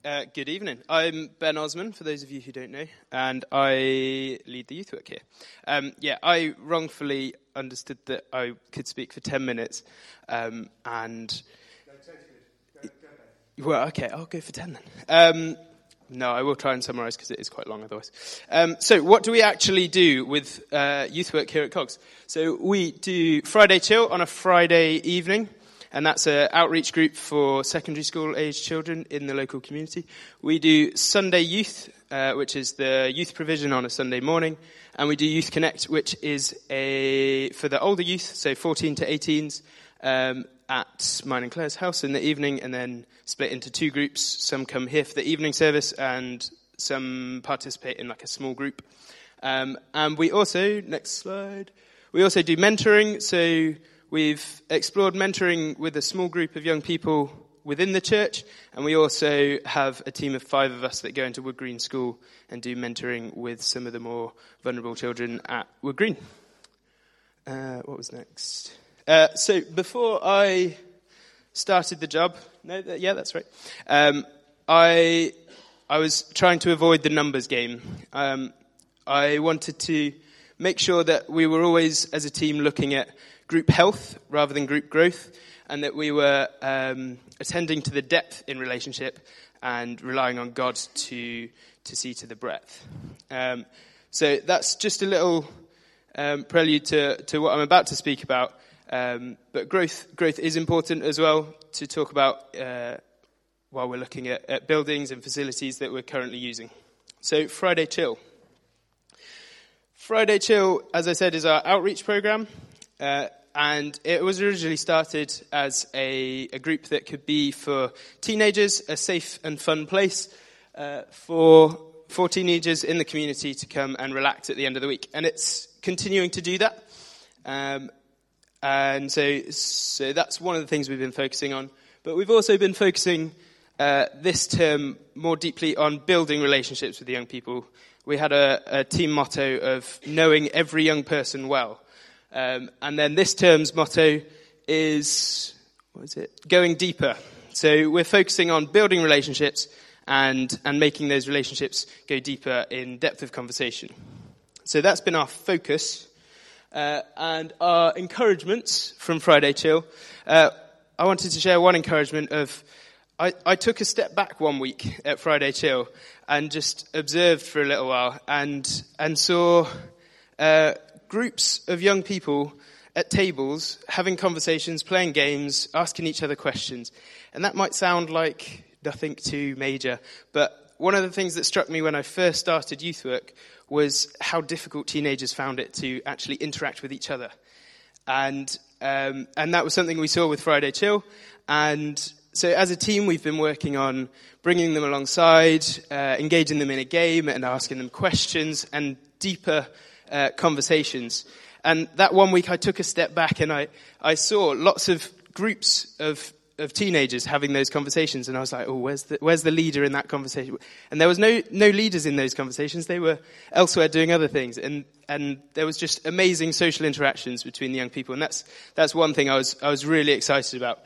Good evening. I'm Ben Osman, for those of you who don't know, and I lead the youth work here. I wrongfully understood that I could speak for 10 minutes, and... Well, okay, I'll go for 10 then. No, I will try and summarise because it is quite long otherwise. So what do we actually do with youth work here at Cogs? So we do Friday Chill on a Friday evening, and that's an outreach group for secondary school aged children in the local community. We do Sunday Youth, which is the youth provision on a Sunday morning, and we do Youth Connect, which is for the older youth, so 14 to 18s, at mine and Claire's house in the evening, and then split into two groups. Some come here for the evening service, and some participate in like a small group. And we also, next slide, we also do mentoring. So we've explored mentoring with a small group of young people within the church, and we also have a team of 5 of us that go into Wood Green School and do mentoring with some of the more vulnerable children at Wood Green. What was next? So before I started the job, that's right. I was trying to avoid the numbers game. I wanted to make sure that we were always, as a team, looking at group health rather than group growth, and that we were attending to the depth in relationship and relying on God to see to the breadth. So that's just a little prelude to what I'm about to speak about. But growth is important as well to talk about while we're looking at buildings and facilities that we're currently using. So Friday Chill. Friday Chill, as I said, is our outreach program. And it was originally started as a group that could be for teenagers, a safe and fun place for teenagers in the community to come and relax at the end of the week. And it's continuing to do that. And so that's one of the things we've been focusing on. But we've also been focusing this term more deeply on building relationships with the young people. We had a team motto of knowing every young person well. And then this term's motto is, going deeper. So we're focusing on building relationships and making those relationships go deeper in depth of conversation. So that's been our focus. And our encouragements from Friday Chill, I wanted to share one encouragement of, I took a step back one week at Friday Chill and just observed for a little while and saw groups of young people at tables having conversations, playing games, asking each other questions. And that might sound like nothing too major, but one of the things that struck me when I first started youth work was how difficult teenagers found it to actually interact with each other. And that was something we saw with Friday Chill. And so as a team, we've been working on bringing them alongside, engaging them in a game and asking them questions and deeper conversations. And that one week I took a step back and I saw lots of groups of teenagers having those conversations, and I was like, oh, where's the leader in that conversation? And there was no leaders in those conversations. They were elsewhere doing other things, and there was just amazing social interactions between the young people, and that's one thing I was really excited about.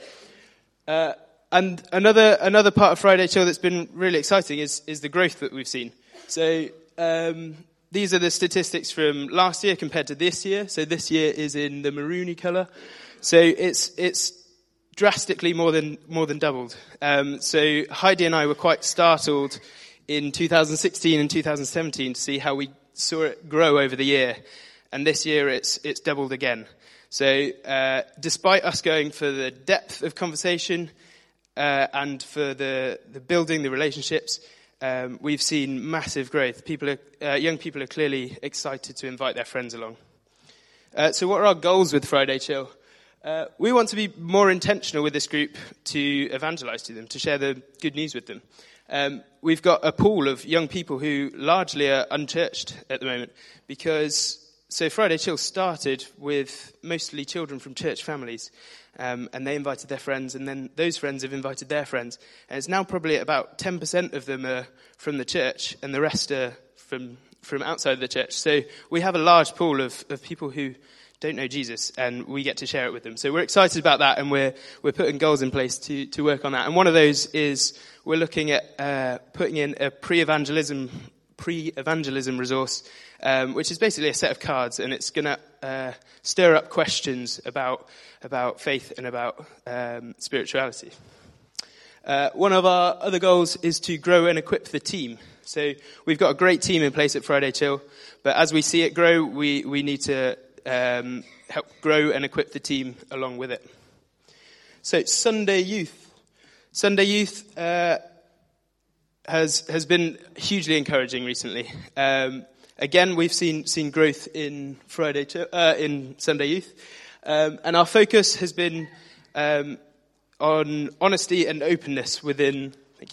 And another part of Friday Chill that's been really exciting is the growth that we've seen. So these are the statistics from last year compared to this year. So this year is in the maroony colour. So it's drastically more than doubled. So Heidi and I were quite startled in 2016 and 2017 to see how we saw it grow over the year, and this year it's doubled again. So despite us going for the depth of conversation and for the building the relationships, we've seen massive growth. Young people are clearly excited to invite their friends along. So what are our goals with Friday Chill? We want to be more intentional with this group to evangelize to them, to share the good news with them. We've got a pool of young people who largely are unchurched at the moment so Friday Chill started with mostly children from church families, and they invited their friends, and then those friends have invited their friends. And it's now probably about 10% of them are from the church, and the rest are from outside the church. So we have a large pool of people who don't know Jesus, and we get to share it with them. So we're excited about that, and we're putting goals in place to work on that. And one of those is we're looking at putting in a pre-evangelism resource, which is basically a set of cards, and it's going to stir up questions about faith and about spirituality. One of our other goals is to grow and equip the team. So we've got a great team in place at Friday Chill, but as we see it grow, we need to help grow and equip the team along with it. So Sunday Youth has been hugely encouraging recently. Again, we've seen growth in in Sunday Youth, and our focus has been on honesty and openness within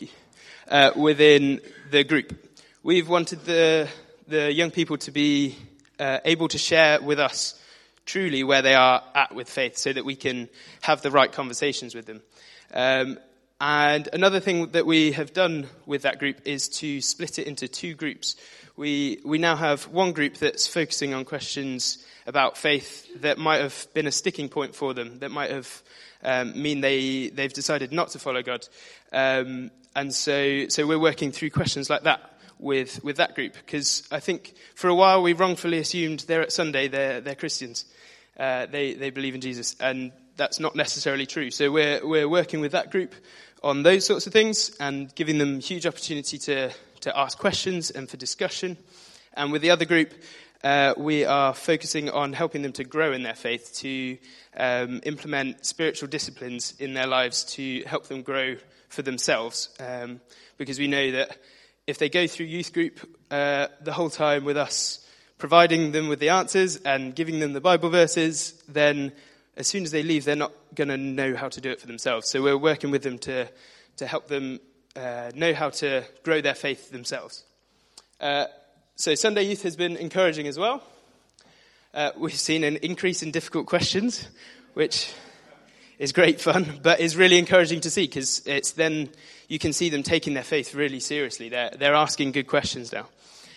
the group. We've wanted the young people to be able to share with us truly where they are at with faith, so that we can have the right conversations with them. And another thing that we have done with that group is to split it into two groups. We now have one group that's focusing on questions about faith that might have been a sticking point for them, that might have mean they've decided not to follow God. And so we're working through questions like that with that group, because I think for a while we wrongfully assumed they're at Sunday, they're Christians. They believe in Jesus, and that's not necessarily true. So we're working with that group on those sorts of things and giving them huge opportunity to ask questions and for discussion. And with the other group, we are focusing on helping them to grow in their faith, to implement spiritual disciplines in their lives to help them grow for themselves. Because we know that if they go through youth group the whole time with us providing them with the answers and giving them the Bible verses, then as soon as they leave, they're not going to know how to do it for themselves. So we're working with them to help them know how to grow their faith themselves. So Sunday Youth has been encouraging as well. We've seen an increase in difficult questions, which is great fun, but is really encouraging to see, because it's then you can see them taking their faith really seriously. They're asking good questions now,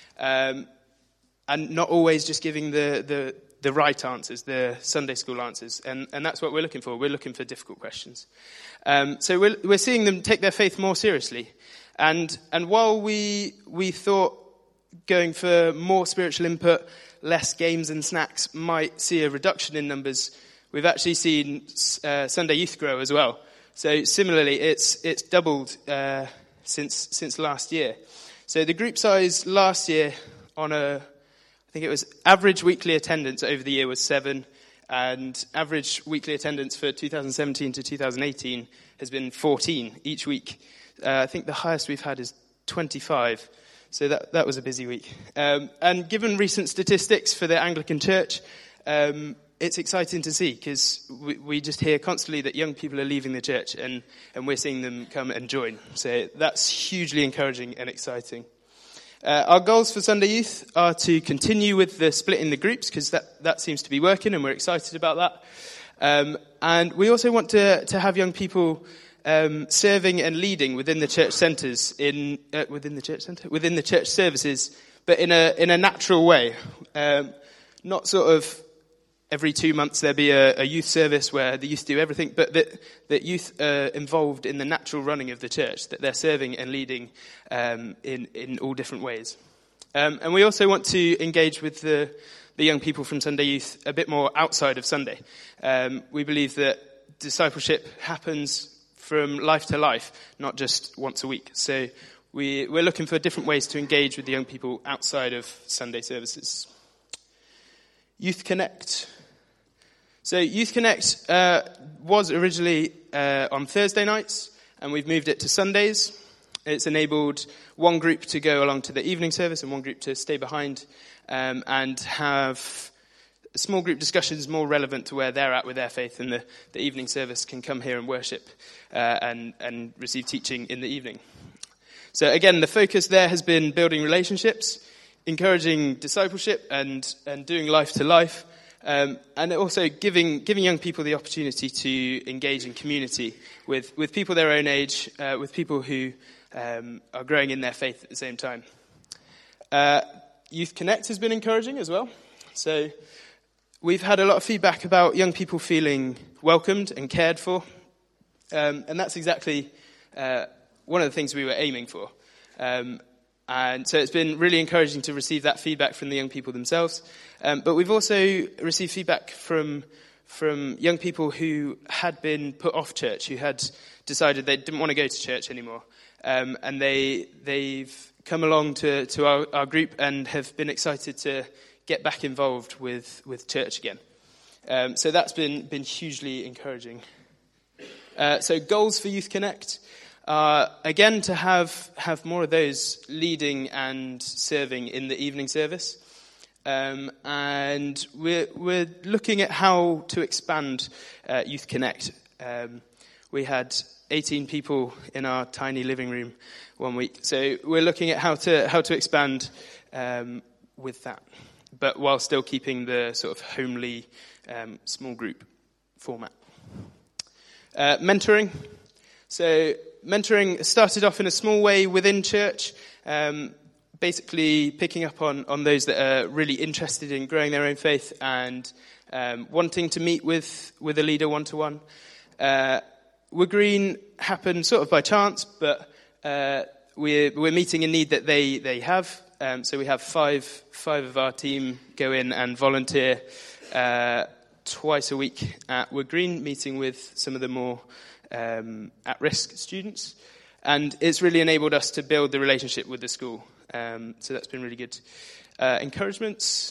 and not always just giving the right answers, the Sunday school answers, and that's what we're looking for. We're looking for difficult questions. So we're seeing them take their faith more seriously, and while we thought going for more spiritual input, less games and snacks might see a reduction in numbers, we've actually seen Sunday Youth grow as well. So similarly, it's doubled since last year. So the group size last year I think it was average weekly attendance over the year was 7, and average weekly attendance for 2017 to 2018 has been 14 each week. I think the highest we've had is 25. So that was a busy week. And given recent statistics for the Anglican Church, it's exciting to see, because we just hear constantly that young people are leaving the church, and we're seeing them come and join. So that's hugely encouraging and exciting. Our goals for Sunday Youth are to continue with the splitting the groups, because that seems to be working, and we're excited about that. And we also want to have young people serving and leading within the church centres, within the church services, but in a natural way. Not sort of every 2 months there be a youth service where the youth do everything, but that youth are involved in the natural running of the church, that they're serving and leading in all different ways. And we also want to engage with the young people from Sunday Youth a bit more outside of Sunday. We believe that discipleship happens from life to life, not just once a week. So we're looking for different ways to engage with the young people outside of Sunday services. Youth Connect. So Youth Connect was originally on Thursday nights, and we've moved it to Sundays. It's enabled one group to go along to the evening service and one group to stay behind and have small group discussions more relevant to where they're at with their faith, and the evening service can come here and worship and receive teaching in the evening. So again, the focus there has been building relationships, encouraging discipleship and doing life to life, and also giving young people the opportunity to engage in community with people their own age, with people who are growing in their faith at the same time. Youth Connect has been encouraging as well. So we've had a lot of feedback about young people feeling welcomed and cared for, and that's exactly one of the things we were aiming for. And so it's been really encouraging to receive that feedback from the young people themselves. But we've also received feedback from young people who had been put off church, who had decided they didn't want to go to church anymore. And they've come along to our group and have been excited to get back involved with church again. So that's been hugely encouraging. So goals for Youth Connect are, again, to have more of those leading and serving in the evening service. And we're looking at how to expand Youth Connect. We had 18 people in our tiny living room one week, so we're looking at how to expand with that, but while still keeping the sort of homely small group format. Mentoring. So mentoring started off in a small way within church, basically picking up on those that are really interested in growing their own faith and wanting to meet with a leader one-to-one. We're Green happened sort of by chance, but we're meeting a need that they have. So we have five of our team go in and volunteer twice a week at Wood Green, meeting with some of the more at-risk students. And it's really enabled us to build the relationship with the school. So that's been really good. Encouragements.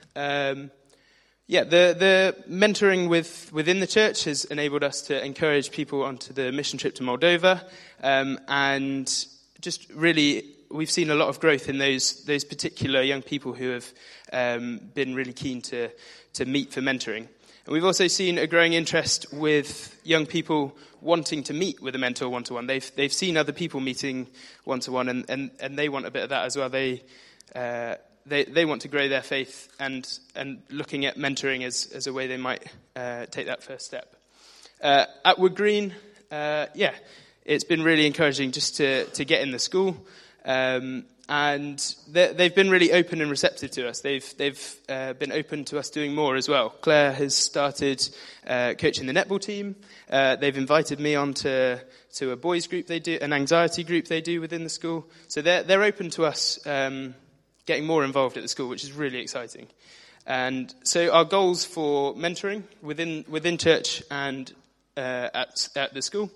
The mentoring within the church has enabled us to encourage people onto the mission trip to Moldova. And just really, we've seen a lot of growth in those particular young people who have been really keen to meet for mentoring. And we've also seen a growing interest with young people wanting to meet with a mentor one-to-one. They've seen other people meeting one-to-one, and they want a bit of that as well. They want to grow their faith and looking at mentoring as a way they might take that first step. At Wood Green, it's been really encouraging just to get in the school. And they've been really open and receptive to us. They've been open to us doing more as well. Claire has started coaching the netball team. They've invited me on to a boys group they do, an anxiety group they do within the school. So they're open to us getting more involved at the school, which is really exciting. And so our goals for mentoring within church and at the school.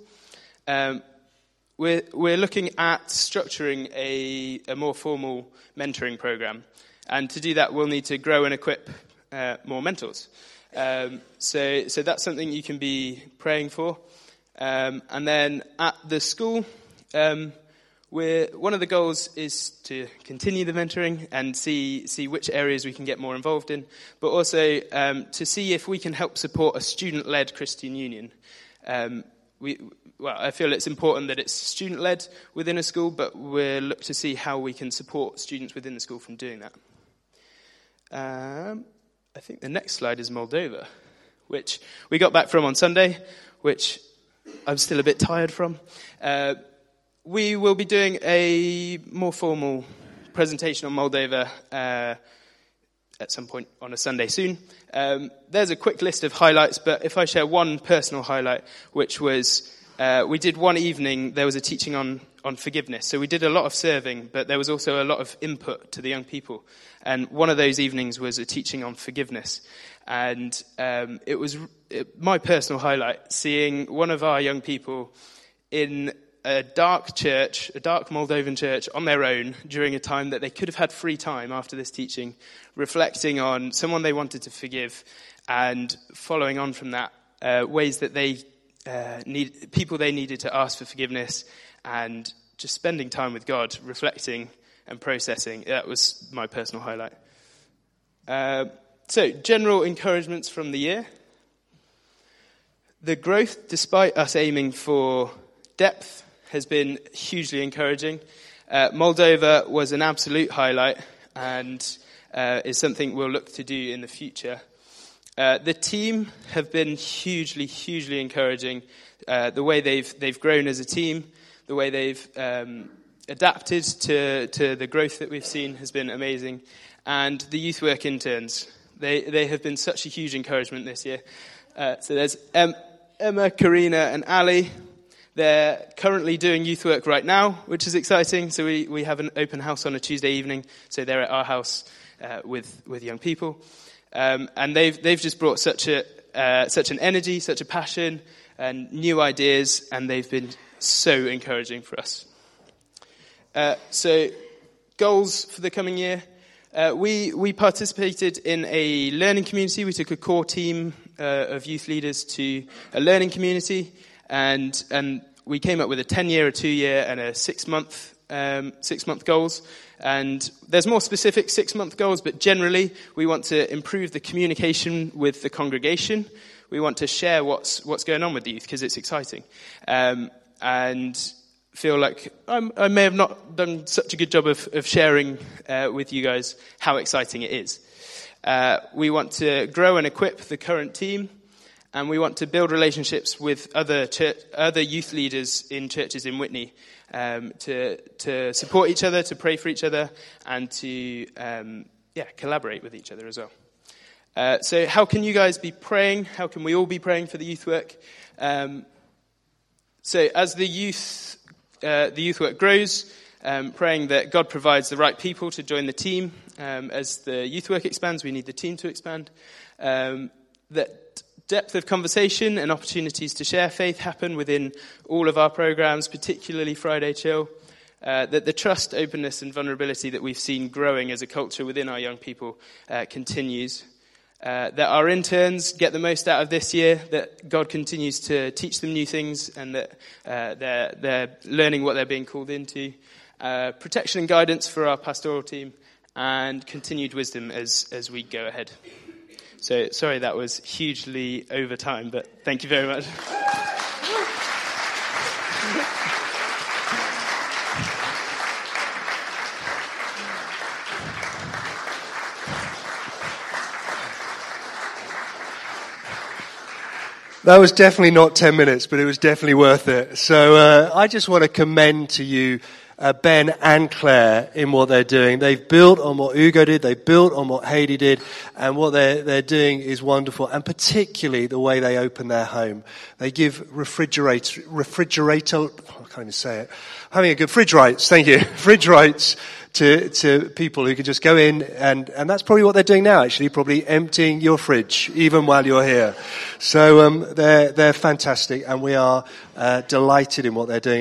We're looking at structuring a more formal mentoring program. And to do that, we'll need to grow and equip more mentors. So that's something you can be praying for. And then at the school, one of the goals is to continue the mentoring and see which areas we can get more involved in, but also to see if we can help support a student-led Christian union. I feel it's important that it's student-led within a school, but we'll look to see how we can support students within the school from doing that. I think the next slide is Moldova, which we got back from on Sunday, which I'm still a bit tired from. We will be doing a more formal presentation on Moldova at some point on a Sunday soon. There's a quick list of highlights, but if I share one personal highlight, which was we did one evening, there was a teaching on forgiveness. So we did a lot of serving, but there was also a lot of input to the young people. And one of those evenings was a teaching on forgiveness. And it was my personal highlight, seeing one of our young people in a dark church, a dark Moldovan church, on their own during a time that they could have had free time after this teaching, reflecting on someone they wanted to forgive and following on from that, ways that they people they needed to ask for forgiveness, and just spending time with God, reflecting and processing. That was my personal highlight. So, general encouragements from the year. The growth, despite us aiming for depth, has been hugely encouraging. Moldova was an absolute highlight and is something we'll look to do in the future. The team have been hugely encouraging. The way they've grown as a team, the way they've adapted to the growth that we've seen has been amazing. And the youth work interns, They have been such a huge encouragement this year. So there's Emma, Karina, and Ali. They're currently doing youth work right now, which is exciting. So we have an open house on a Tuesday evening. So they're at our house with young people, and they've just brought such an energy, such a passion, and new ideas, and they've been so encouraging for us. So goals for the coming year. We participated in a learning community. We took a core team of youth leaders to a learning community, and we came up with a 10-year, a 2-year, and a 6-month goals. And there's more specific 6-month goals, but generally we want to improve the communication with the congregation. We want to share what's going on with the youth because it's exciting, and feel like I may have not done such a good job of sharing with you guys how exciting it is. We want to grow and equip the current team, and we want to build relationships with other youth leaders in churches in Witney to support each other, to pray for each other, and to collaborate with each other as well. So how can you guys be praying? How can we all be praying for the youth work? So as the youth work grows, praying that God provides the right people to join the team. As the youth work expands, we need the team to expand. That depth of conversation and opportunities to share faith happen within all of our programs, particularly Friday Chill. That the trust, openness, and vulnerability that we've seen growing as a culture within our young people continues. That our interns get the most out of this year, that God continues to teach them new things, and that they're learning what they're being called into. Protection and guidance for our pastoral team, and continued wisdom as we go ahead. So, sorry that was hugely over time, but thank you very much. That was definitely not 10 minutes, but it was definitely worth it. So I just want to commend to you Ben and Claire in what they're doing. They've built on what Ugo did, they built on what Heidi did, and what they're doing is wonderful, and particularly the way they open their home. They give refrigerator, I can't even say it. Having a good fridge rights, thank you. Fridge rights to people who can just go in, and that's probably what they're doing now, actually, probably emptying your fridge, even while you're here. So they're fantastic, and we are delighted in what they're doing.